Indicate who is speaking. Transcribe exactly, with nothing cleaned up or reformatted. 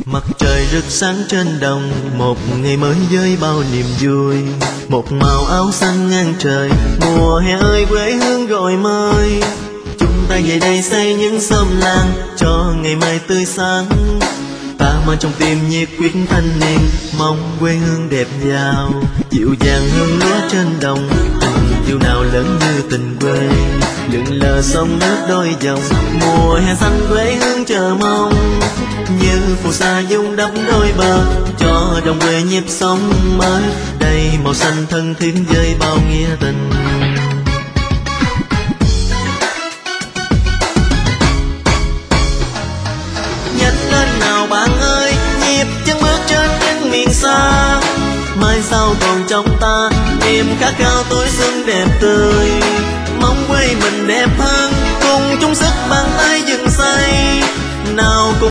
Speaker 1: Mặt trời rực sáng trên đồng, một ngày mới với bao niềm vui. Một màu áo xanh ngang trời, mùa hè ơi quê hương gọi mời. Chúng ta về đây xây những xóm làng, cho ngày mai tươi sáng. Ta mang trong tim nhiệt quyết thanh niên, mong quê hương đẹp giàu. Dịu dàng hương lúa trên đồng, tình yêu nào lớn như tình quê. Lượn lờ sông nước đôi dòng, mùa hè xanh quê hương chờ mong. Như phù sa dung đắp đôi bờ, cho đồng quê nhịp sống mới. Đây màu xanh thân thiết với bao nghĩa tình. Nhanh lên nào bạn ơi, nhịp chân bước trên những miền xa. Mai sau còn trong ta, niềm khát khao tuổi xuân đẹp tươi. Mong quê mình đẹp hơn, cùng chung sức bàn tay dựng xây. Nào cùng